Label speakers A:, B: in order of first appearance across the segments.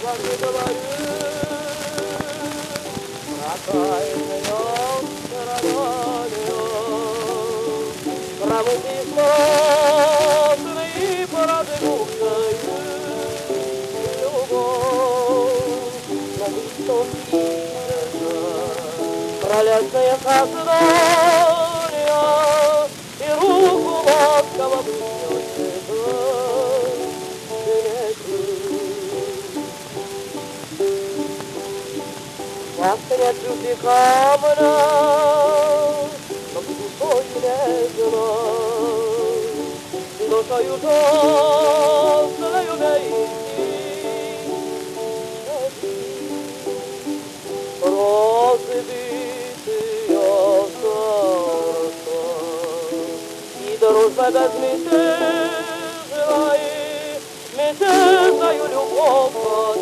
A: вам не говорю, прокаянную стороною, промытый слезный порадовавшую любовь, но вы что видите, пролетная создания, и руку ласково вынесет. Пахнет любви камня, но душой нежно, душою толстою вместе. Разбитые сердца, и дружба безмятежная, мятежную любовь.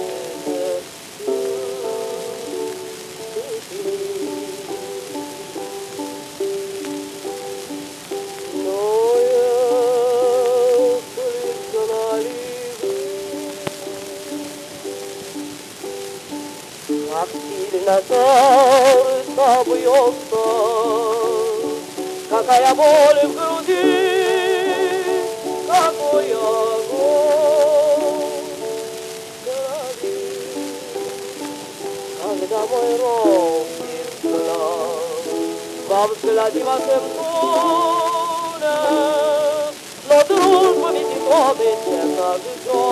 A: Как сильно сердце бьется, какая боль в груди, какой огонь в крови. Когда мой робкий взгляд во взгляде вашем тоне, но дружба ведь и тонет, как